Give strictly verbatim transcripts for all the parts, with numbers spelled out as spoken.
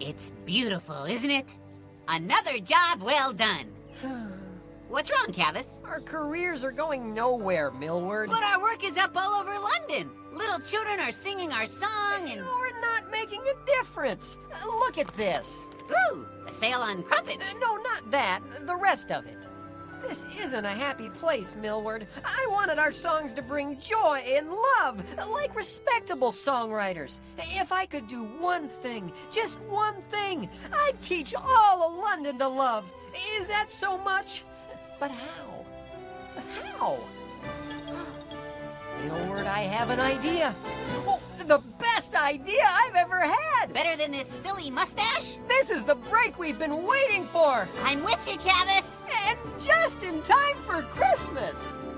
It's beautiful, isn't it? Another job well done. What's wrong, Cavus? Our careers are going nowhere, Millward. But our work is up all over London. Little children are singing our song and... We're not making a difference. Look at this. Ooh, a sale on crumpets. No, not that. The rest of it. This isn't a happy place, Millward. I wanted our songs to bring joy and love, like respectable songwriters. If I could do one thing, just one thing, I'd teach all of London to love. Is that so much? But how? But how? Millward, I have an idea. Oh, the best idea I've ever had! Better than this silly mustache? This is the break we've been waiting for! I'm with you, Cavus! And just in time for Christmas!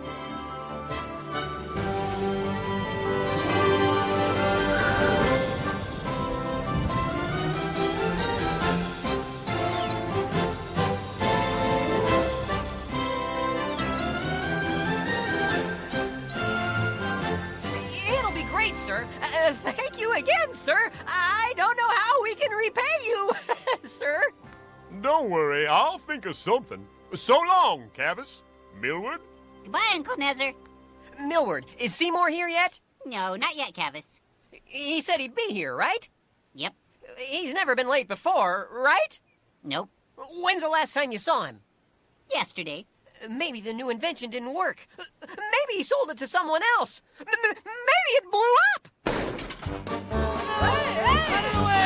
Sir. Uh, thank you again, sir. I don't know how we can repay you, sir. Don't worry, I'll think of something. So long, Cavus. Millward? Goodbye, Uncle Nezzer. Millward, is Seymour here yet? No, not yet, Cavus. He said he'd be here, right? Yep. He's never been late before, right? Nope. When's the last time you saw him? Yesterday. Maybe the new invention didn't work. Maybe he sold it to someone else. M- maybe it blew up. Hey, hey, get it away!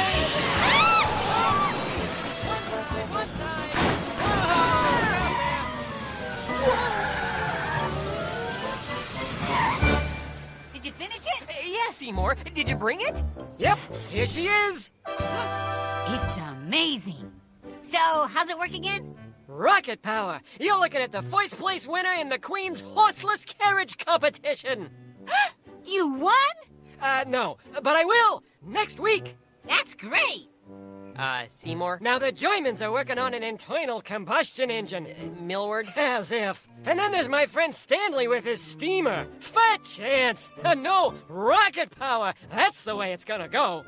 Did you finish it? Uh, yeah, Seymour. Did you bring it? Yep, here she is. It's amazing. So, how's it work again? Rocket power! You're looking at the first place winner in the Queen's horseless carriage competition! You won? Uh, no, but I will! Next week! That's great! Uh, Seymour? Now the Germans are working on an internal combustion engine. Uh, Millward? As if. And then there's my friend Stanley with his steamer. Fat chance! Uh, no, rocket power! That's the way it's gonna go.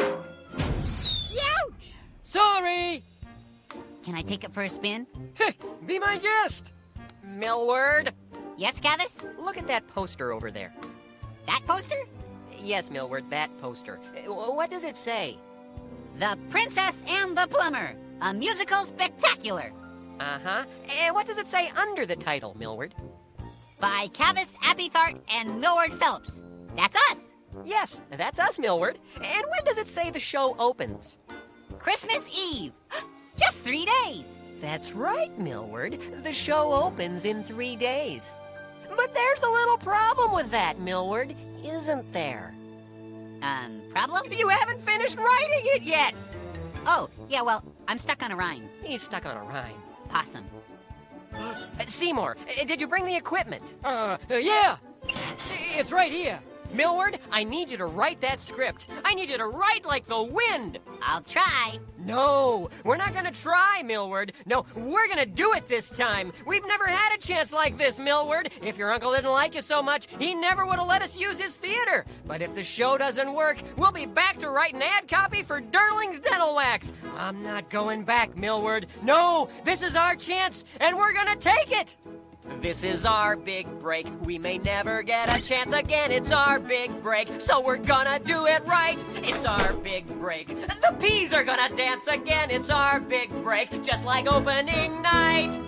Ouch! Sorry! Can I take it for a spin? Be my guest! Millward? Yes, Cavus? Look at that poster over there. That poster? Yes, Millward, that poster. Uh, What does it say? The Princess and the Plumber, a musical spectacular. Uh-huh. And what does it say under the title, Millward? By Cavus Appythart and Millward Phelps. That's us. Yes, that's us, Millward. And when does it say the show opens? Christmas Eve. Just three days. That's right, Millward. The show opens in three days. But there's a little problem with that, Millward, isn't there? Um, problem? You haven't finished writing it yet! Oh, yeah, well, I'm stuck on a rhyme. He's stuck on a rhyme. Possum. Uh, Seymour, uh, did you bring the equipment? Uh, uh, yeah! It's right here. Millward, I need you to write that script. I need you to write like the wind. I'll try. No, we're not gonna try, Millward. No, we're gonna do it this time. We've never had a chance like this, Millward. If your uncle didn't like you so much, he never would have let us use his theater. But if the show doesn't work, we'll be back to write an ad copy for Durling's Dental Wax. I'm not going back, Millward. No, this is our chance, and we're gonna take it. This is our big break. We may never get a chance again. It's our big break, so we're gonna do it right. It's our big break. The peas are gonna dance again. It's our big break, just like opening night.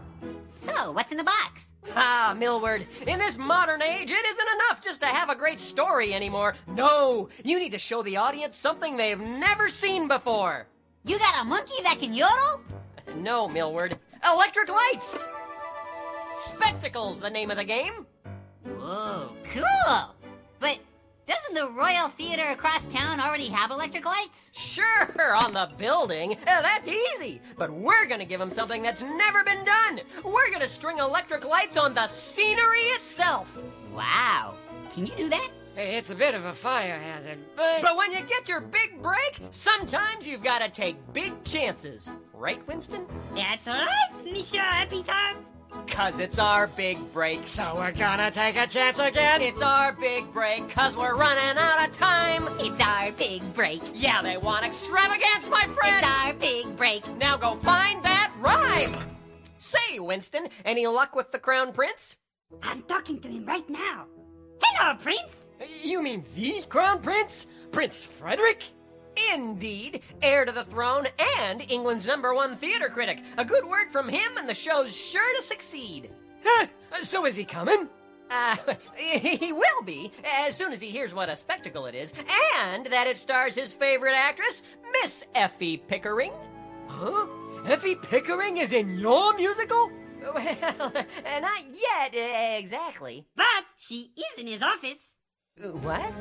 So, what's in the box? Ah, Millward, in this modern age, it isn't enough just to have a great story anymore. No, you need to show the audience something they've never seen before. You got a monkey that can yodel? No, Millward. Electric lights! Spectacles, the name of the game. Whoa, cool! But doesn't the Royal Theater across town already have electric lights? Sure, on the building. Uh, that's easy. But we're gonna give them something that's never been done. We're gonna string electric lights on the scenery itself. Wow. Can you do that? It's a bit of a fire hazard, but... But when you get your big break, sometimes you've got to take big chances. Right, Winston? That's right, Monsieur Appytart. Cause it's our big break, so we're gonna take a chance again. It's our big break, cause we're running out of time. It's our our big break. Yeah, they want extravagance, my friend! It's our big break. Now go find that rhyme! Say, Winston, any luck with the Crown Prince? I'm talking to him right now. Hello, Prince. You mean the Crown Prince? Prince Frederick? Indeed, heir to the throne and England's number one theater critic. A good word from him and the show's sure to succeed. Huh, so is he coming? Uh, he will be, as soon as he hears what a spectacle it is, and that it stars his favorite actress, Miss Effie Pickering. Huh? Effie Pickering is in your musical? Well, not yet, uh, exactly. But she is in his office. Uh, What?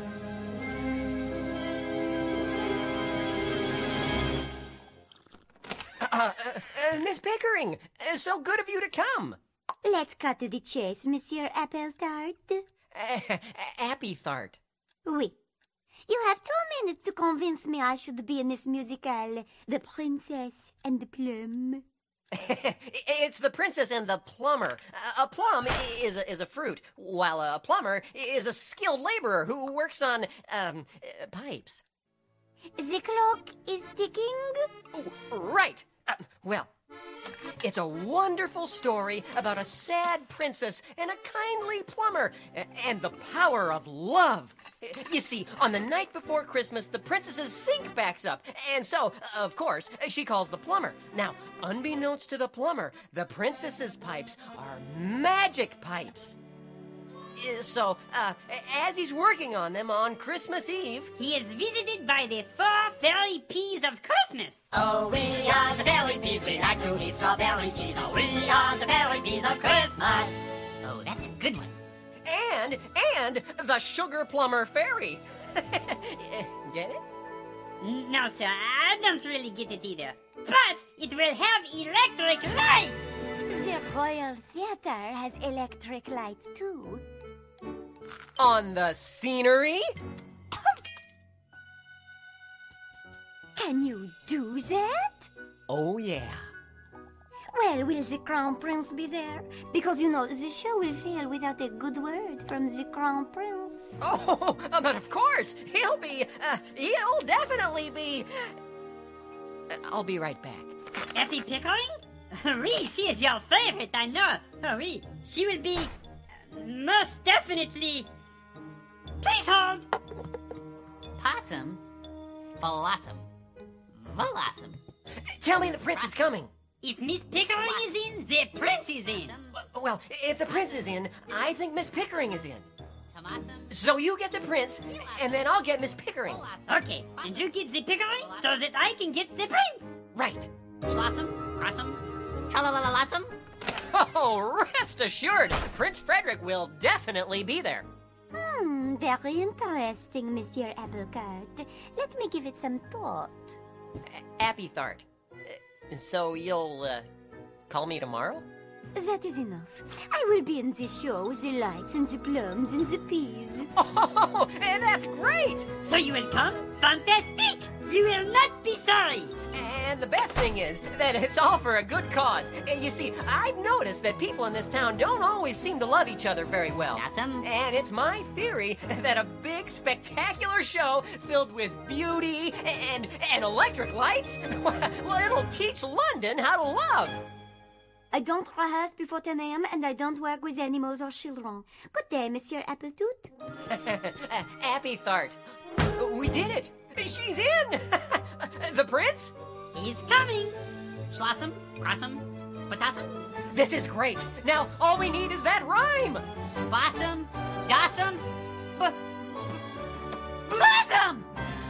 Uh, uh, uh, Miss Pickering, uh, so good of you to come. Let's cut to the chase, Monsieur Appletart. Uh, Appy Thart. Oui. You have two minutes to convince me I should be in this musical, The Princess and the Plum. It's the princess and the plumber. A plum is a, is a fruit, while a plumber is a skilled laborer who works on, um, uh, pipes. The clock is ticking? Oh, right. Uh, well, it's a wonderful story about a sad princess and a kindly plumber a- and the power of love. You see, on the night before Christmas, the princess's sink backs up, and so, of course, she calls the plumber. Now, unbeknownst to the plumber, the princess's pipes are magic pipes. Uh, So, uh, as he's working on them on Christmas Eve, He is visited by the four fairy peas of Christmas. Oh, we are the fairy peas. We like to eat strawberry cheese. Oh, we are the fairy peas of Christmas. Oh, that's a good one. and, and the sugar plumber fairy. Get it? No, sir, I don't really get it either. But it will have electric lights. The Royal Theatre has electric lights too. On the scenery? Can you do that? Oh, yeah. Well, will the Crown Prince be there? Because, you know, the show will fail without a good word from the Crown Prince. Oh, but of course, he'll be, uh, he'll definitely be. Uh, I'll be right back. Effie Pickering? Oui, she is your favorite, I know. Oh, oui, she will be uh, most definitely. Please hold. Possum? Blossom. Blossom. Tell me the prince is coming. If Miss Pickering is in, the prince is in. Well, if the prince is in, I think Miss Pickering is in. Tomassum. So you get the prince, and then I'll get Miss Pickering. Okay, and you get the Pickering so that I can get the prince. Right. Blossom. Crossum. Tralalalalassum. Oh, rest assured, Prince Frederick will definitely be there. Hmm, very interesting, Monsieur Applecart. Let me give it some thought. Appy Thart. Uh, So you'll, uh, call me tomorrow? That is enough. I will be in the show, the lights and the plums and the peas. Oh, that's great! So you will come? Fantastic! You will not be sorry. And the best thing is that it's all for a good cause. Uh, You see, I've noticed that people in this town don't always seem to love each other very well. Awesome. And it's my theory that a big, spectacular show filled with beauty and, and electric lights, well, it'll teach London how to love. I don't rehearse before ten a.m. and I don't work with animals or children. Good day, Monsieur Appletoot. Appy Thart. We did it! She's in! The prince? He's coming. Schlossom. Crossum. Spatassum. This is great. Now, all we need is that rhyme. Spossum. Dossum. B- Blossom!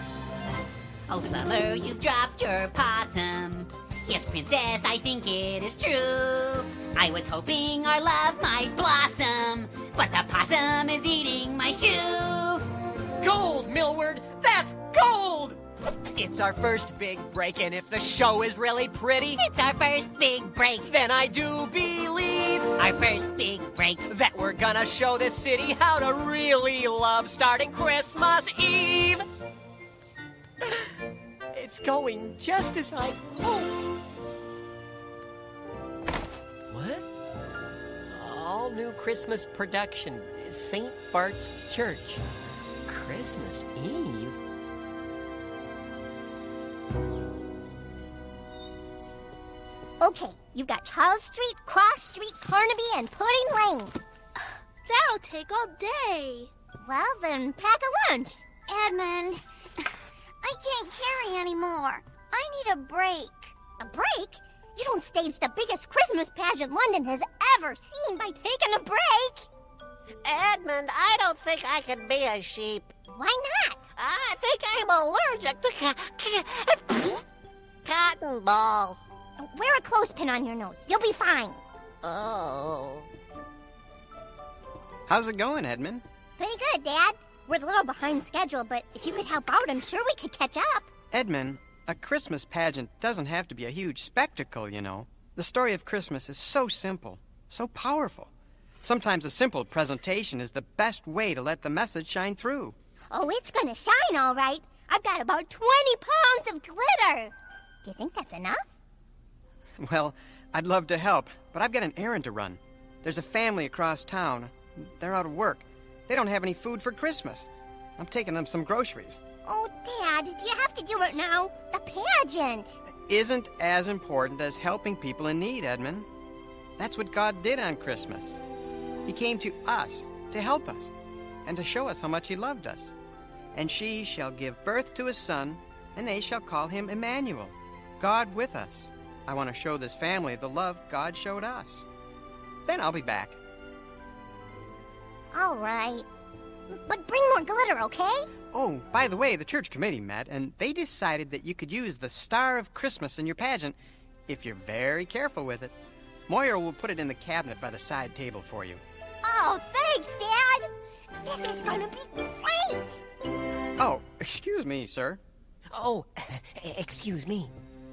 Oh, plumber, you've dropped your possum. Yes, princess, I think it is true. I was hoping our love might blossom, but the possum is eating my shoe. Gold, Millward! That's gold! It's our first big break, and if the show is really pretty, It's our first big break. then I do believe Our first big break. that we're gonna show this city how to really love starting Christmas Eve. It's going just as I hoped. What? All new Christmas production, Saint Bart's Church. Christmas Eve? Okay, you've got Charles Street, Cross Street, Carnaby, and Pudding Lane. That'll take all day. Well, then pack a lunch. Edmund, I can't carry anymore. I need a break. A break? You don't stage the biggest Christmas pageant London has ever seen by taking a break. Edmund, I don't think I can be a sheep. Why not? I think I'm allergic to ca- ca- cotton balls. Wear a clothespin on your nose. You'll be fine. Oh. How's it going, Edmund? Pretty good, Dad. We're a little behind schedule, but if you could help out, I'm sure we could catch up. Edmund, a Christmas pageant doesn't have to be a huge spectacle, you know. The story of Christmas is so simple, so powerful. Sometimes a simple presentation is the best way to let the message shine through. Oh, it's gonna shine all right. I've got about twenty pounds of glitter. Do you think that's enough? Well, I'd love to help, but I've got an errand to run. There's a family across town. They're out of work. They don't have any food for Christmas. I'm taking them some groceries. Oh, Dad, do you have to do it now? The pageant. Isn't as important as helping people in need, Edmund. That's what God did on Christmas. He came to us to help us and to show us how much he loved us. And she shall give birth to a son, and they shall call him Emmanuel, God with us. I want to show this family the love God showed us. Then I'll be back. All right. But bring more glitter, okay? Oh, by the way, the church committee met, and they decided that you could use the Star of Christmas in your pageant if you're very careful with it. Moira will put it in the cabinet by the side table for you. Oh, thanks, Dad. This is gonna be great. Oh, excuse me, sir. Oh, excuse me.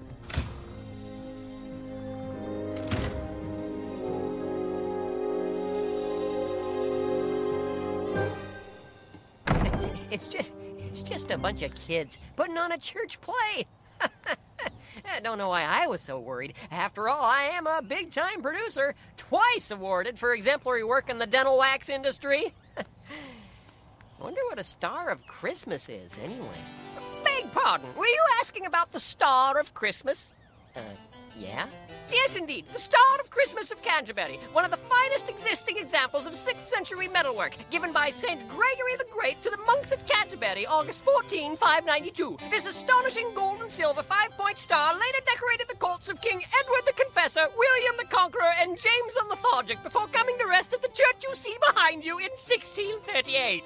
It's just, it's just a bunch of kids putting on a church play. I don't know why I was so worried. After all, I am a big-time producer, twice awarded for exemplary work in the dental wax industry. I wonder what a Star of Christmas is, anyway. Beg pardon, were you asking about the Star of Christmas? Uh, yeah? Yes, indeed, the Star of Christmas of Canterbury, one of the finest existing examples of sixth century metalwork, given by Saint Gregory the Great to the monks at Canterbury, August fourteenth, five ninety-two. This astonishing gold and silver five-point star later decorated the courts of King Edward the Confessor, William the Conqueror, and James the Lethargic before coming to rest at the church you see behind you in sixteen thirty-eight.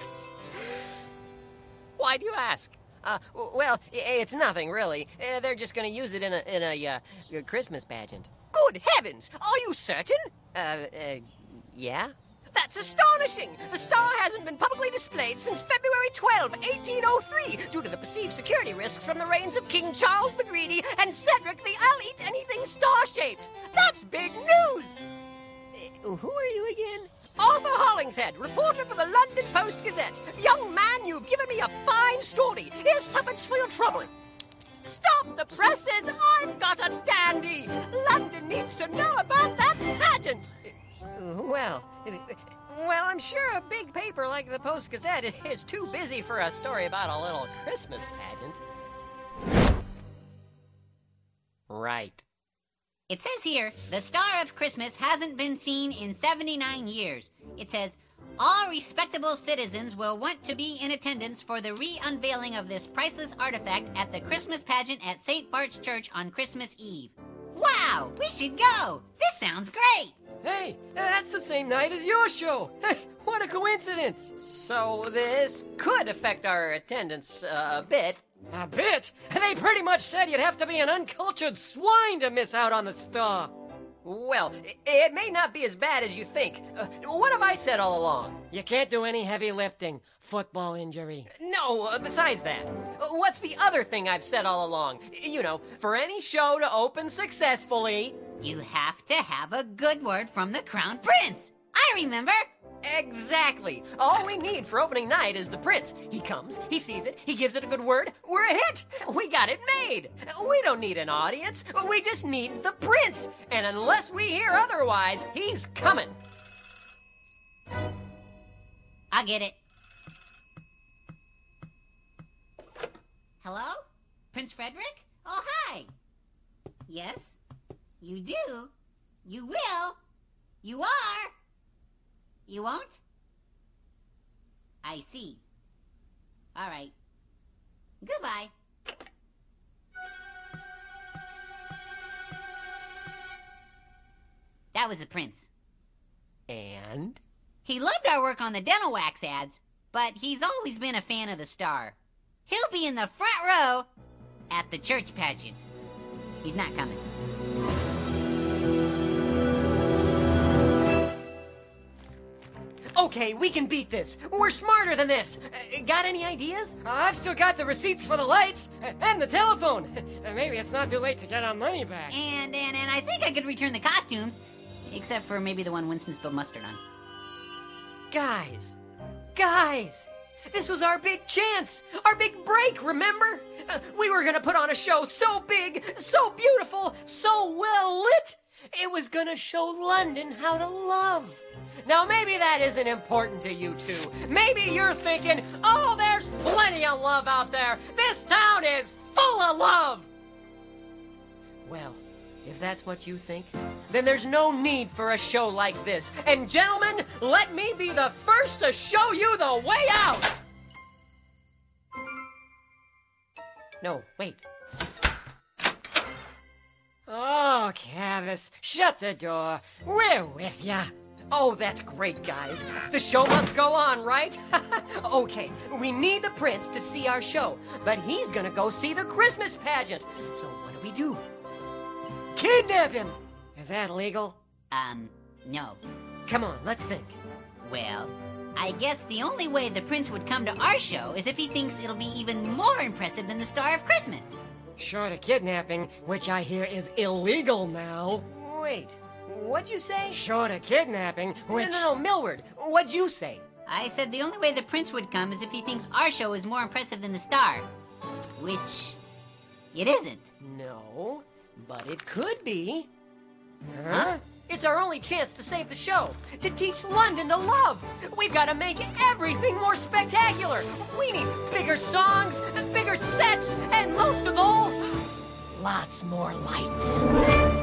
Why do you ask? Uh, well, it's nothing, really. Uh, they're just going to use it in a, in a, uh, a Christmas pageant. Good heavens! Are you certain? Uh, uh, yeah? That's astonishing! The star hasn't been publicly displayed since February twelfth, eighteen oh three, due to the perceived security risks from the reigns of King Charles the Greedy and Cedric the I'll-eat-anything star-shaped. That's big news! Uh, who are you again? Arthur Hollingshead, reporter for the London Post-Gazette. Young man, you've given me a fine story. Here's tuppence for your trouble. Stop the presses! I've got a dandy! London needs to know about that pageant! Well, well, I'm sure a big paper like the Post-Gazette is too busy for a story about a little Christmas pageant. Right. It says here, the Star of Christmas hasn't been seen in seventy-nine years. It says, all respectable citizens will want to be in attendance for the re-unveiling of this priceless artifact at the Christmas pageant at Saint Bart's Church on Christmas Eve. Wow, we should go! This sounds great! Hey, that's the same night as your show! What a coincidence! So this could affect our attendance uh, a bit. A bit? They pretty much said you'd have to be an uncultured swine to miss out on the star. Well, it may not be as bad as you think. Uh, what have I said all along? You can't do any heavy lifting. Football injury. No, uh, besides that. Uh, what's the other thing I've said all along? You know, for any show to open successfully, you have to have a good word from the Crown Prince. I remember. Exactly. All we need for opening night is the prince. He comes, he sees it, he gives it a good word. We're a hit. We got it made. We don't need an audience. We just need the prince. And unless we hear otherwise, he's coming. I'll get it. Hello? Prince Frederick? Oh, hi. Yes? You do? You will? You are? You won't? I see. All right. Goodbye. That was the prince. And? He loved our work on the dental wax ads, but he's always been a fan of the star. He'll be in the front row at the church pageant. He's not coming. Okay, we can beat this. We're smarter than this. Uh, got any ideas? I've still got the receipts for the lights uh, and the telephone. Uh, maybe it's not too late to get our money back. And, and, and I think I could return the costumes, except for maybe the one Winston spilled mustard on. Guys, guys, this was our big chance, our big break, remember? Uh, we were gonna put on a show so big, so beautiful, so well lit, it was gonna show London how to love. Now maybe that isn't important to you two. Maybe you're thinking, oh, there's plenty of love out there. This town is full of love. Well, if that's what you think, then there's no need for a show like this. And gentlemen, let me be the first to show you the way out! No, wait. Oh, Cavus, shut the door. We're with ya. Oh, that's great, guys. The show must go on, right? Okay, we need the prince to see our show, but he's gonna go see the Christmas pageant. So what do we do? Kidnap him! Is that legal? Um, no. Come on, let's think. Well, I guess the only way the prince would come to our show is if he thinks it'll be even more impressive than the Star of Christmas. Short of kidnapping, which I hear is illegal now. Wait, what'd you say? Short of kidnapping, which... No, no, no, Millward, what'd you say? I said the only way the prince would come is if he thinks our show is more impressive than the Star. Which... it isn't. No, but it could be. Huh? Huh? It's our only chance to save the show, to teach London to love. We've got to make everything more spectacular. We need bigger songs, bigger sets, and most of all, lots more lights.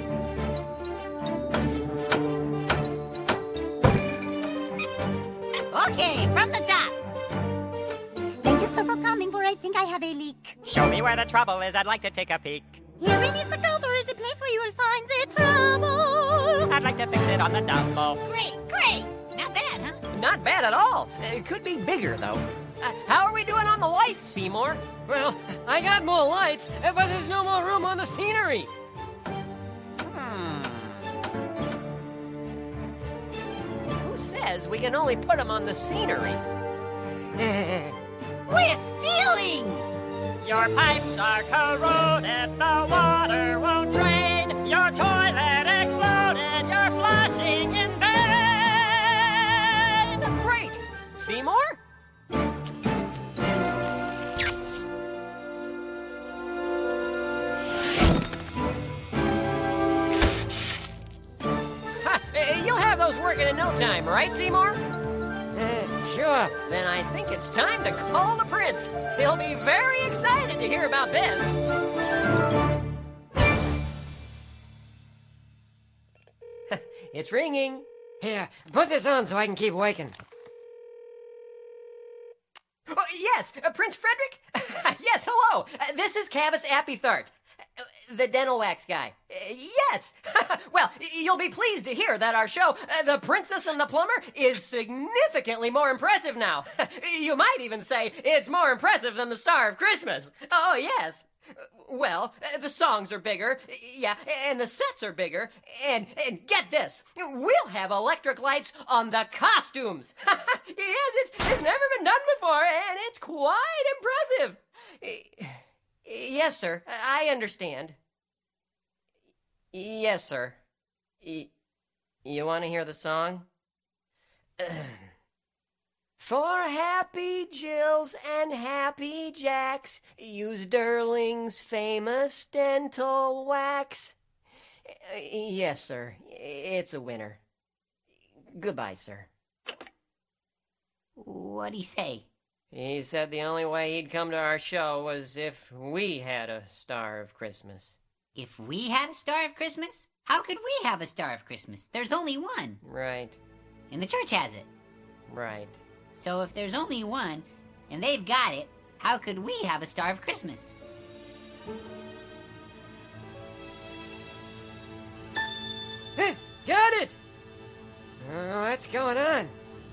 Okay, from the top. Thank you so for coming, for I think I have a leak. Show me where the trouble is. I'd like to take a peek. Here in Issachar, there is a place where you will find the trouble. I'd like to fix it on the double. Great, great. Not bad, huh? Not bad at all. It could be bigger, though. Uh, how are we doing on the lights, Seymour? Well, I got more lights, but there's no more room on the scenery. Hmm. Who says we can only put them on the scenery? With feeling! Your pipes are corroded, the water won't drain. Your toilet exploded, you're flushing in vain. Great! Seymour? Ha! You'll have those working in no time, right, Seymour? Uh, sure. Then I think it's time to call the prince. He'll be very excited to hear about this. It's ringing. Here, put this on so I can keep waking. Oh, yes, uh, Prince Frederick? Yes, hello. Uh, this is Cavus Appythart, uh, the dental wax guy. Uh, yes. Well, you'll be pleased to hear that our show, uh, The Princess and the Plumber, is significantly more impressive now. You might even say it's more impressive than the Star of Christmas. Oh, yes. Well, uh, the songs are bigger, yeah, and the sets are bigger, and, and get this, we'll have electric lights on the costumes. Yes, it's, it's never been done before, and it's quite impressive. Yes, sir, I understand. Yes, sir. Y- you want to hear the song? For happy Jills and happy Jacks, use Derling's famous dental wax. Uh, yes, sir. It's a winner. Goodbye, sir. What'd he say? He said the only way he'd come to our show was if we had a Star of Christmas. If we had a Star of Christmas, how could we have a Star of Christmas? There's only one. Right. And the church has it. Right. So if there's only one, and they've got it, how could we have a Star of Christmas? Hey, got it! Uh, what's going on?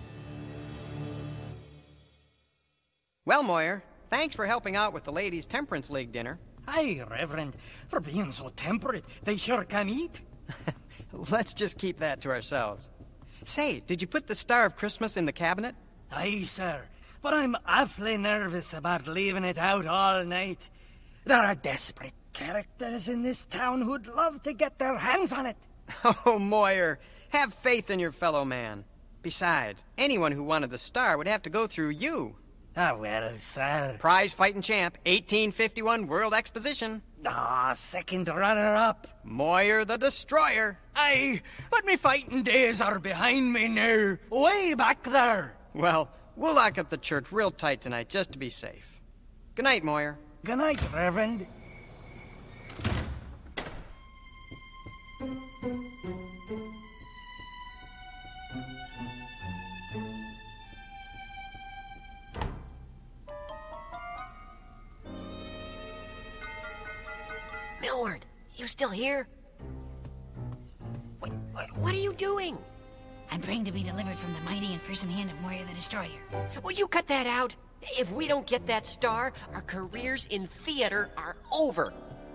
Well, Moyer, thanks for helping out with the Ladies' Temperance League dinner. Aye, Reverend. For being so temperate, they sure can eat. Let's just keep that to ourselves. Say, did you put the Star of Christmas in the cabinet? Aye, sir. But I'm awfully nervous about leaving it out all night. There are desperate characters in this town who'd love to get their hands on it. Oh, Moyer, have faith in your fellow man. Besides, anyone who wanted the star would have to go through you. Ah, well, sir. Prize fighting champ, eighteen fifty-one World Exposition. Ah, second runner-up. Moyer the Destroyer. Aye, but me fighting days are behind me now. Way back there. Well, we'll lock up the church real tight tonight just to be safe. Good night, Moyer. Good night, Reverend. Millward, you still here? What, what, what are you doing? I'm praying to be delivered from the mighty and fearsome hand of Moyer the Destroyer. Would you cut that out? If we don't get that star, our careers in theater are over.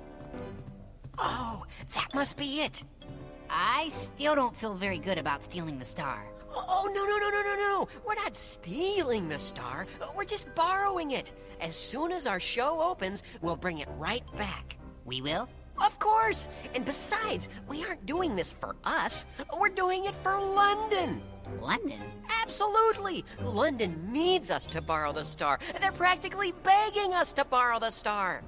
Oh, that must be it. I still don't feel very good about stealing the star. Oh, no, no, no, no, no, no. We're not stealing the star. We're just borrowing it. As soon as our show opens, we'll bring it right back. We will? Of course! And besides, we aren't doing this for us. We're doing it for London. London? Absolutely! London needs us to borrow the star. They're practically begging us to borrow the star.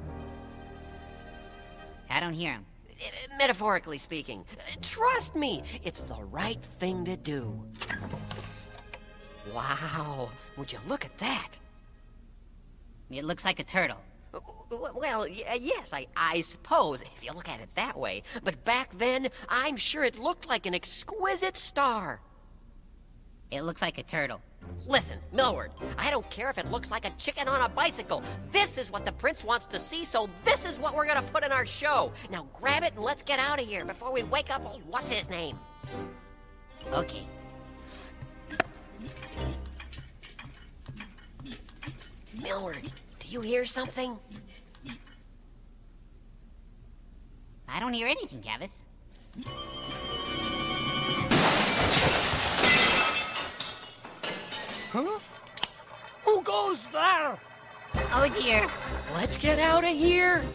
I don't hear him. Metaphorically speaking. Trust me, it's the right thing to do. Wow, would you look at that? It looks like a turtle. Well, yes, I, I suppose, if you look at it that way. But back then, I'm sure it looked like an exquisite star. It looks like a turtle. Listen, Millward, I don't care if it looks like a chicken on a bicycle. This is what the prince wants to see, so this is what we're gonna put in our show. Now grab it and let's get out of here before we wake up, oh, what's his name? Okay. Millward, do you hear something? I don't hear anything, Cavis. Huh? Who goes there? Oh, dear. Let's get out of here.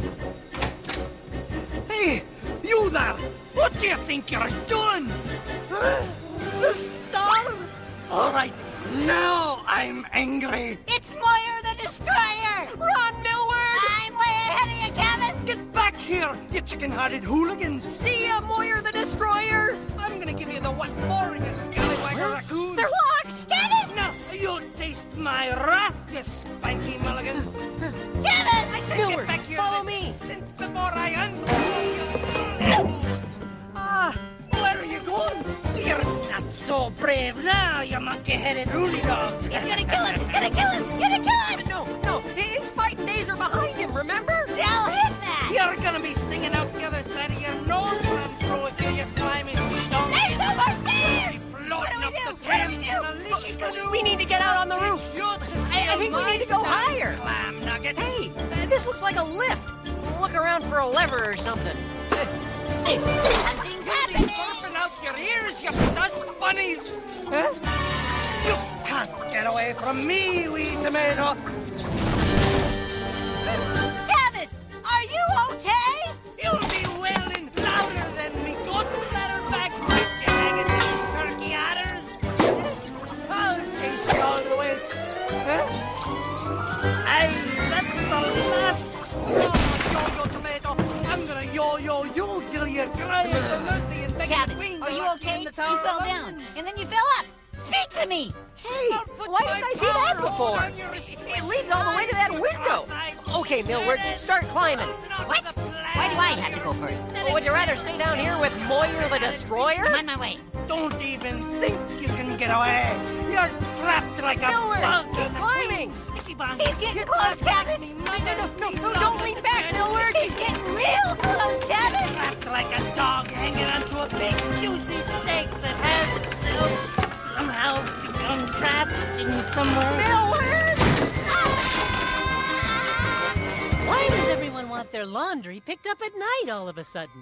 Hey, you there! What do you think you're doing? Huh? The star? All right, now I'm angry. It's Moyer the Destroyer! Run, Millward! I'm way ahead of you, Cavis! Get back here, you chicken-hearted hooligans! See ya, Moyer the Destroyer! I'm gonna give you the what for, you scallywagger raccoon! They're locked! Cavis! Now, you'll taste my wrath, you spanky mulligans! Cavis! I said Millward, get back here follow this me. instant before I uncle you! Ah, where are you going? You're not so brave now, you monkey-headed woolly dogs! He's gonna kill us! He's gonna kill us! He's gonna kill us! No, no, his fighting days are behind him, remember? Tell him that! You're gonna be singing out the other side of your nose when I'm through with you, you slimy sea dog! There's no more stairs! What do we do? What do we do? We need to get out on the roof. I, I think we need to go higher. Clam nugget. Hey, uh, this looks like a lift. Look around for a lever or something. Something's happening! Open out your ears, you dust bunnies! Huh? You can't get away from me, wee tomato! Cavis, are you okay? You'll be wailing louder than me good letter back roots, you magazine turkey adders! I'll chase you all the way. Huh? Aye, that's the last straw, yo-yo tomato. I'm gonna yo-yo you till you cry for mercy and beg the queen Cavis, are to you lock okay? in the You Tower fell of down, London. and then you fell up. Speak to me! Hey, why didn't I see that before? It leads all the way to that window. Okay, Millward, start climbing. What? Why do I have to go first? Well, would you rather stay down here with Moyer the Destroyer? I'm on my way. Don't even think you can get away. You're trapped like a Millward, bug. keep climbing. Sticky bun. He's getting close, Cabbage. No, no, no, no, don't lean back, Millward. He's getting real close, Cabbage. Trapped like a dog hanging onto a big juicy steak that has itself somehow become trapped in somewhere. Millward! Why does everyone want their laundry picked up at night all of a sudden?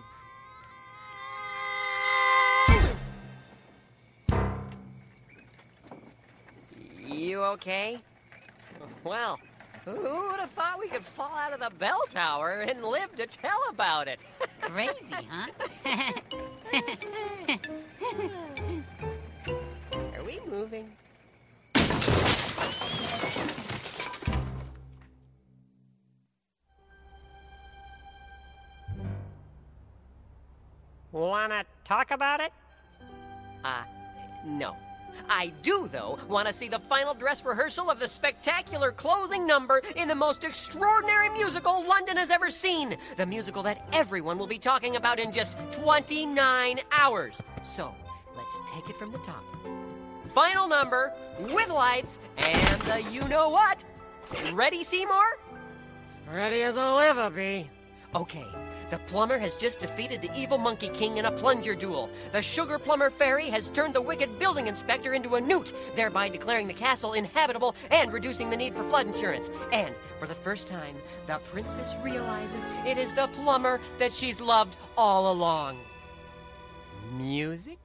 You okay? Well, who would have thought we could fall out of the bell tower and live to tell about it? Crazy, huh? Are we moving? Wanna talk about it? Uh, no. I do, though, want to see the final dress rehearsal of the spectacular closing number in the most extraordinary musical London has ever seen. The musical that everyone will be talking about in just twenty-nine hours. So, let's take it from the top. Final number, with lights, and the you-know-what. Ready, Seymour? Ready as I'll ever be. Okay. The plumber has just defeated the evil Monkey King in a plunger duel. The Sugar Plumber Fairy has turned the wicked building inspector into a newt, thereby declaring the castle inhabitable and reducing the need for flood insurance. And for the first time, the princess realizes it is the plumber that she's loved all along. Music?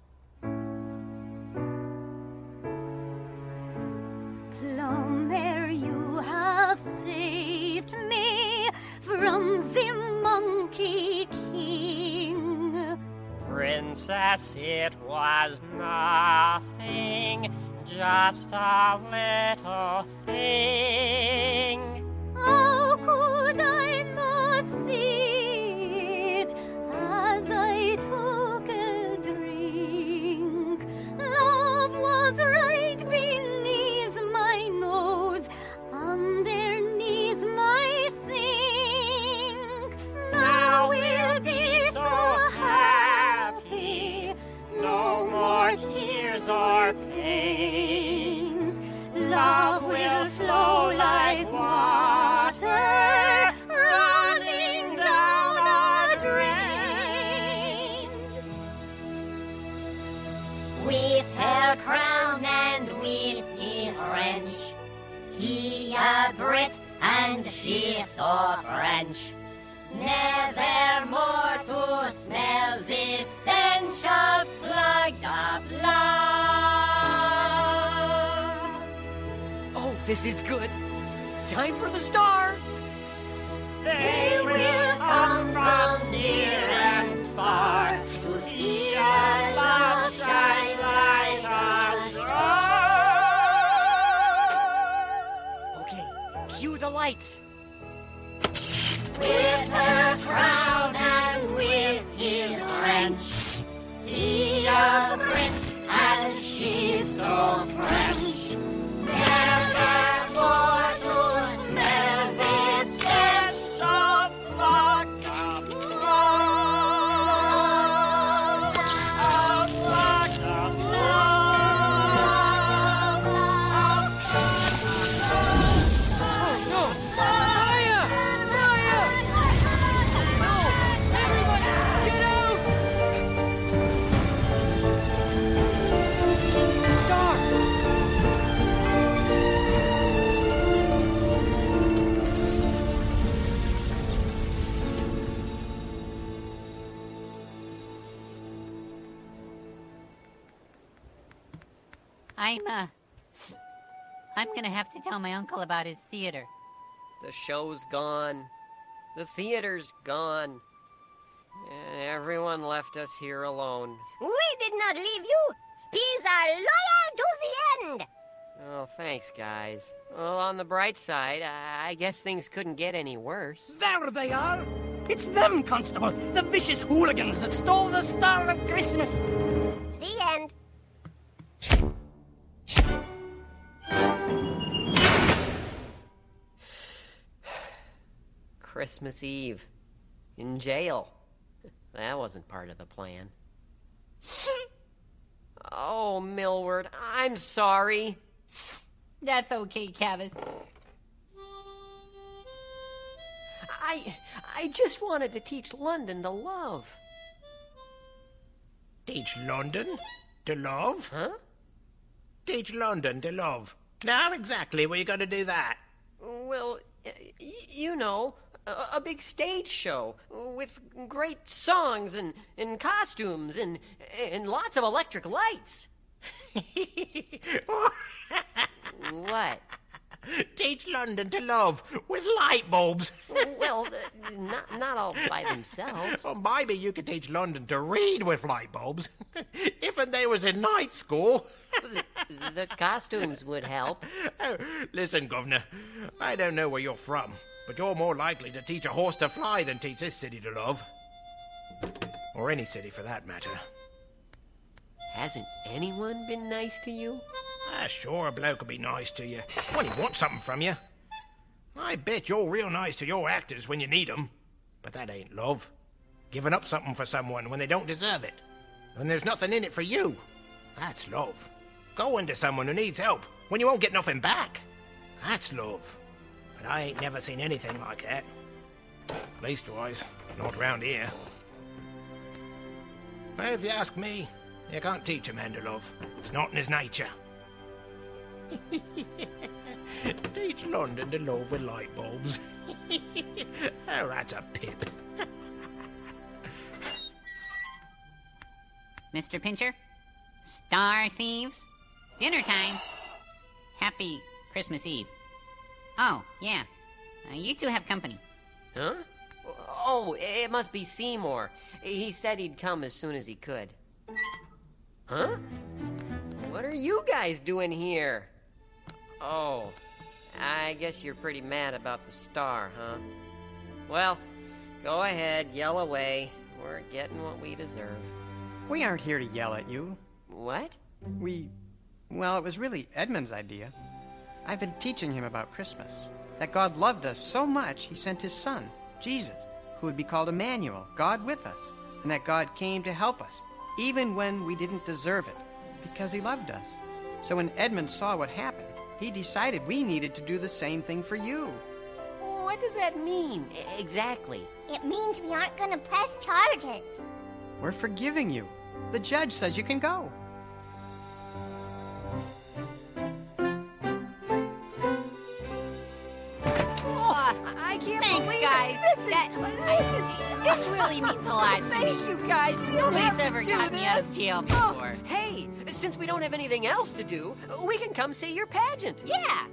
Plumber, you have saved me from the Monkey King. Princess, it was nothing, just a little thing. How could I not see it as I took a drink? Love was right beneath my nose, underneath my sink. Now we'll be so happy, no more tears or pains. Love will flow like water, running down our drains. With her crown and with his wrench, he a Brit and she so French. Never more to smell the stench of plugged up love. Oh, this is good. Time for the star. They will come from near and far to see our love shine like a star. Okay, cue the lights. With her crown and with his wrench, he a Brit and she so French. Never more to smell this stench of plucked up love, of plucked up love, Oh, no. Maya! Maya! No! Everybody, get out! Star! I'm, uh... I'm gonna have to tell my uncle about his theater. The show's gone. The theater's gone. And everyone left us here alone. We did not leave you. Peas are loyal to the end. Oh, thanks, guys. Well, on the bright side, I I guess things couldn't get any worse. There they are. It's them, Constable. The vicious hooligans that stole the Star of Christmas. The end. Christmas Eve. In jail. That wasn't part of the plan. Oh, Milward, I'm sorry. That's okay, Cavus. I I just wanted to teach London to love. Teach London to love? Huh? Teach London to love. Now, exactly where you going to do that? Well, y- you know, a, a big stage show with great songs and, and costumes and, and lots of electric lights. What? Teach London to love with light bulbs. Well, uh, not, not all by themselves. Well, maybe you could teach London to read with light bulbs. If they was in night school. The, the costumes would help. Oh, listen, Governor, I don't know where you're from, but you're more likely to teach a horse to fly than teach this city to love. Or any city, for that matter. Hasn't anyone been nice to you? Ah, sure, a bloke will be nice to you when he wants something from you. I bet you're real nice to your actors when you need 'em. But that ain't love. Giving up something for someone when they don't deserve it. When there's nothing in it for you. That's love. Going to someone who needs help when you won't get nothing back. That's love. But I ain't never seen anything like that. Leastwise, not round here. Well, if you ask me, you can't teach a man to love. It's not in his nature. Teach London to love with light bulbs. Oh, that's a pip. Mister Pincher? Star Thieves? Dinner time. Happy Christmas Eve. Oh, yeah. Uh, you two have company. Huh? Oh, it must be Seymour. He said he'd come as soon as he could. Huh? What are you guys doing here? Oh, I guess you're pretty mad about the star, huh? Well, go ahead, yell away. We're getting what we deserve. We aren't here to yell at you. What? We... Well, it was really Edmund's idea. I've been teaching him about Christmas. That God loved us so much, he sent his son, Jesus, who would be called Emmanuel, God with us. And that God came to help us, even when we didn't deserve it, because he loved us. So when Edmund saw what happened, he decided we needed to do the same thing for you. What does that mean, exactly? It means we aren't gonna press charges. We're forgiving you. The judge says you can go. I can't Thanks, believe guys. It. This is, That- this is This really means a lot to me. Thank you, guys. You'll Nobody's never ever do got this. me out of jail Oh, before. hey, since we don't have anything else to do, we can come see your pageant. Yeah.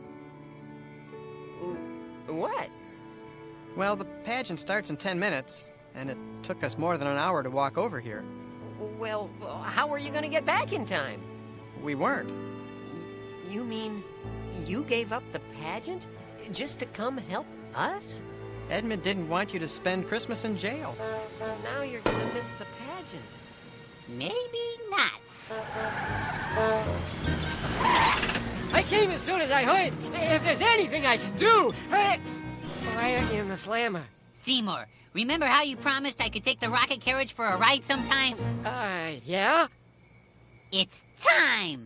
What? Well, the pageant starts in ten minutes, and it took us more than an hour to walk over here. Well, how are you going to get back in time? We weren't. You mean you gave up the pageant just to come help us? Edmund didn't want you to spend Christmas in jail. Now you're going to miss the pageant. Maybe not. I came as soon as I heard. If there's anything I can do. Hey, why aren't you in the slammer? Seymour, remember how you promised I could take the rocket carriage for a ride sometime? Uh, yeah? It's time!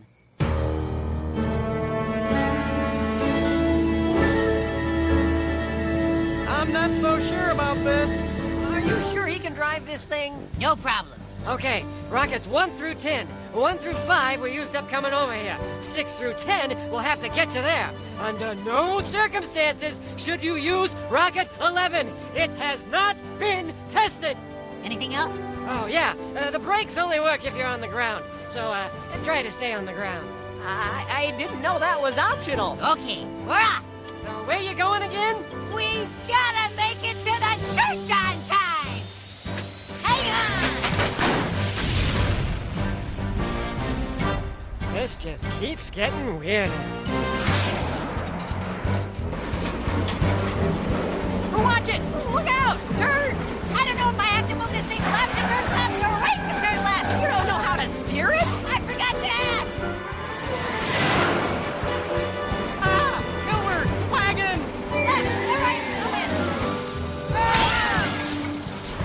I'm not so sure about this. Are you sure he can drive this thing? No problem. Okay, rockets one through ten. One through five were used up coming over here. Six through ten, we'll have to get to there. Under no circumstances should you use rocket eleven. It has not been tested. Anything else? Oh, yeah. Uh, the brakes only work if you're on the ground. So, uh, try to stay on the ground. I, I didn't know that was optional. Okay, we're off. Uh, where you going again? We gotta make it to the church on time! Hang on! This just keeps getting weirder. Watch it! Look out! Turn! I don't know if I have to move this thing left to turn left or right to turn left! You don't know how to steer it? I forgot to ask! Ah! Milward! Wagon! Left, all right, go in! Ah!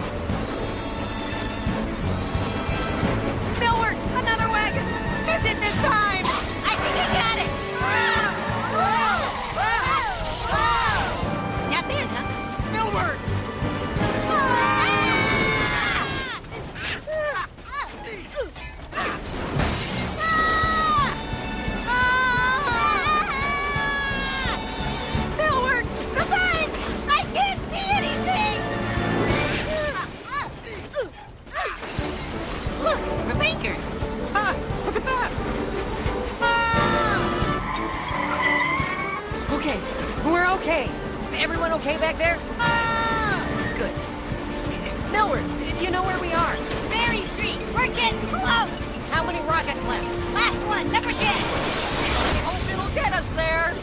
okay back there? Oh! Good. Millward, do you know where we are? Berry Street! We're getting close! How many rockets left? Last one, number ten! I hope it'll get us there!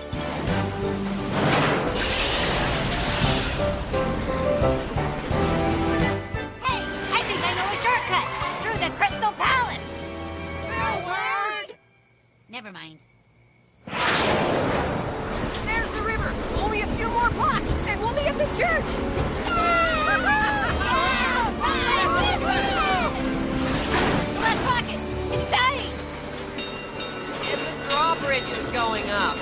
Hey, I think I know a shortcut! Through the Crystal Palace! Millward! Never mind. There's the river! Only a few more blocks, and we'll be at the church! Last rocket! It's dying! And the drawbridge is going up.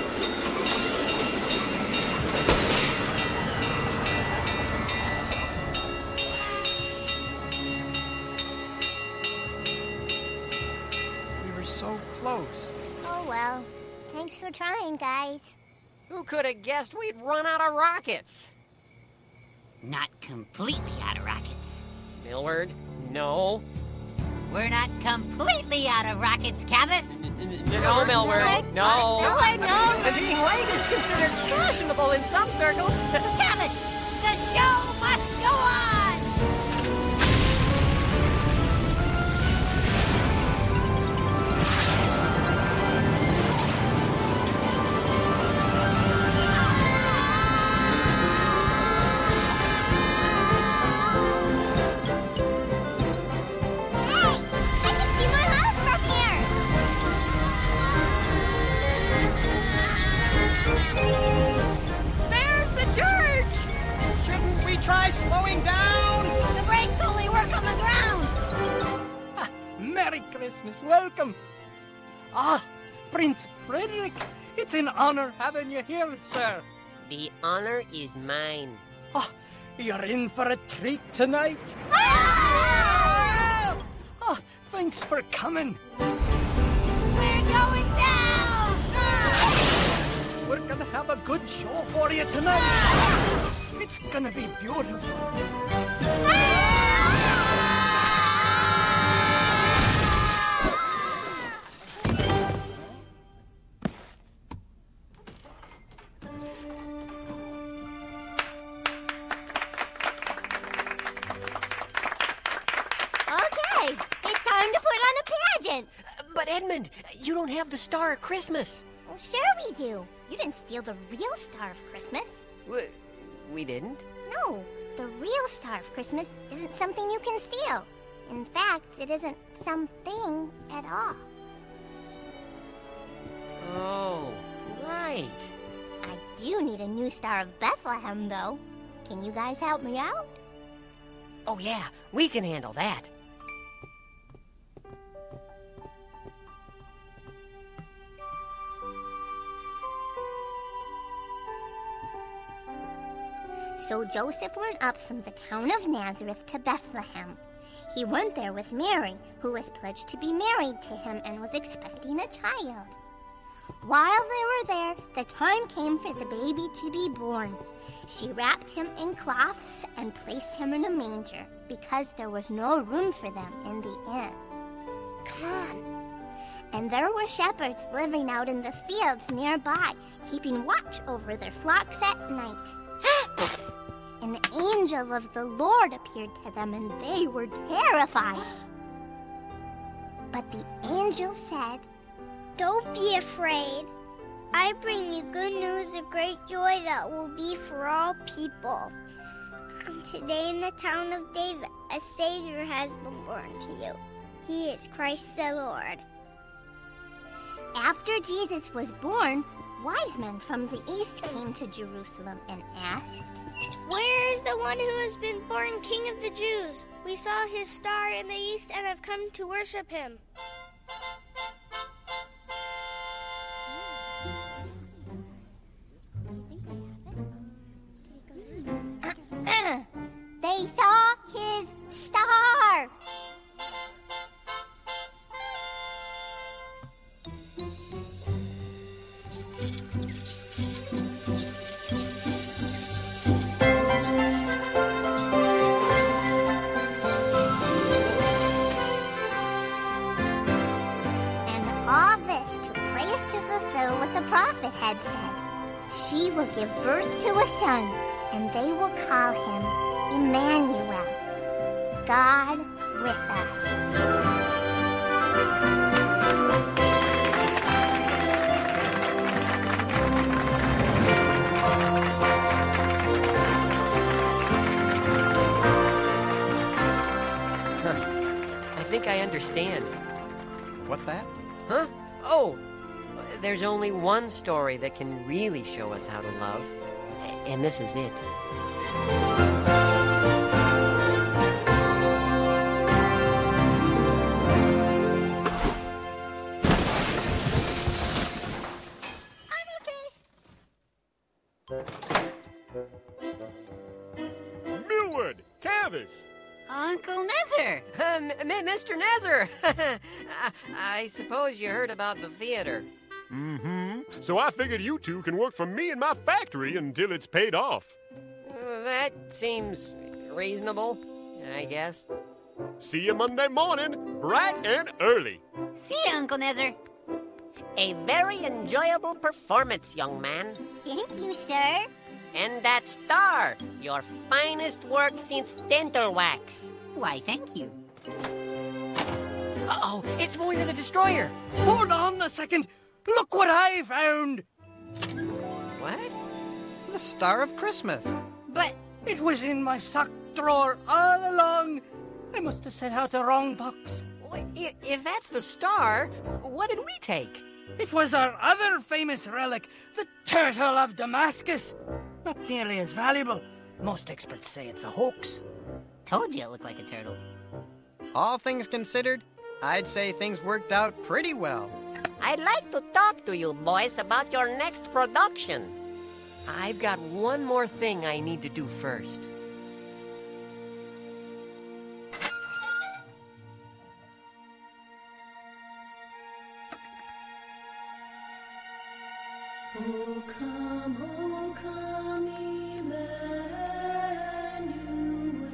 We were so close. Oh, well. Thanks for trying, guys. Who could have guessed we'd run out of rockets? Not completely out of rockets. Millward, no. We're not completely out of rockets, Cavus. No, Millward, no. Millward, no. Being late is considered fashionable in some circles. Cavus, the show must go on! There's the church! Shouldn't we try slowing down? The brakes only work on the ground! Ah, Merry Christmas, welcome. Ah, Prince Frederick, it's an honor having you here, sir. The honor is mine. Ah, you're in for a treat tonight. Ah! Ah, thanks for coming. We're going down! Ah! We're gonna have a good show for you tonight. Ah! It's gonna be beautiful. Ah! Okay, it's time to put on a pageant. But Edmund, you don't have the Star of Christmas. Well, sure we do. You didn't steal the real Star of Christmas. We, we didn't? No, the real Star of Christmas isn't something you can steal. In fact, it isn't something at all. Oh, right. I do need a new Star of Bethlehem, though. Can you guys help me out? Oh, yeah, we can handle that. So Joseph went up from the town of Nazareth to Bethlehem. He went there with Mary, who was pledged to be married to him and was expecting a child. While they were there, the time came for the baby to be born. She wrapped him in cloths and placed him in a manger because there was no room for them in the inn. Come on. And there were shepherds living out in the fields nearby, keeping watch over their flocks at night. An angel of the Lord appeared to them, and they were terrified. But the angel said, "Don't be afraid. I bring you good news of great joy that will be for all people. Today in the town of David, a Savior has been born to you. He is Christ the Lord." After Jesus was born, wise men from the east came to Jerusalem and asked, "Where is the one who has been born King of the Jews? We saw his star in the east and have come to worship him." They saw his star. And all this took place to fulfill what the prophet had said. She will give birth to a son, and they will call him Emmanuel, God with us. I think I understand. What's that? Huh? Oh, there's only one story that can really show us how to love, and this is it. Millward! Cavis! Uncle Nezzer! Um, M- Mister Nezzer! I-, I suppose you heard about the theater. Mm-hmm. So I figured you two can work for me in my factory until it's paid off. Uh, that seems reasonable, I guess. See you Monday morning, bright and early. See you, Uncle Nezzer. A very enjoyable performance, young man. Thank you, sir. And that star, your finest work since dental wax. Why, thank you. Uh-oh, it's Moira the Destroyer. Hold on a second. Look what I found. What? The Star of Christmas. But it was in my sock drawer all along. I must have set out the wrong box. Well, if that's the star, what did we take? It was our other famous relic, the Turtle of Damascus. Not nearly as valuable. Most experts say it's a hoax. Told you it looked like a turtle. All things considered, I'd say things worked out pretty well. I'd like to talk to you boys about your next production. I've got one more thing I need to do first. Oh, come, oh, come, Emmanuel,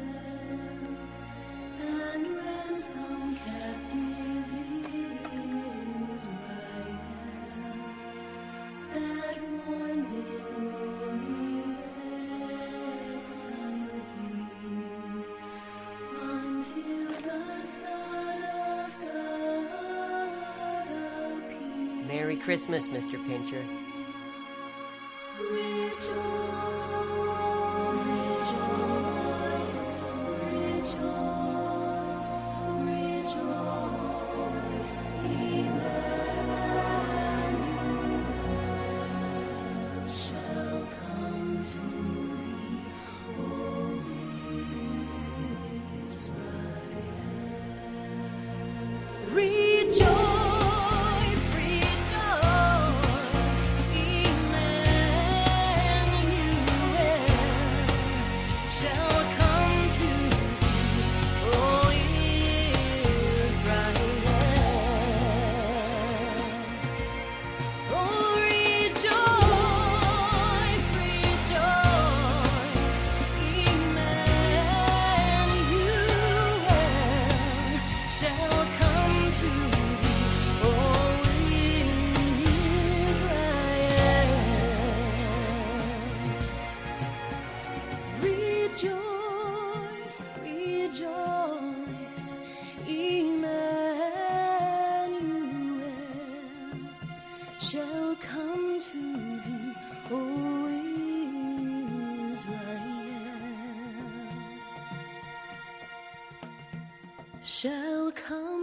and ransom captive Israel, that mourns in lonely exile here, until the Son of God appear. Merry Christmas, Mister Pincher. Rejoice, rejoice, rejoice, rejoice, Emmanuel shall come to thee, O Israel. Rejoice, rejoice, shall come to thee, O Israel. Oh, rejoice, rejoice, Emmanuel shall come to thee, O Israel. Rejoice, rejoice, Emmanuel shall come to thee, O Israel. Shall come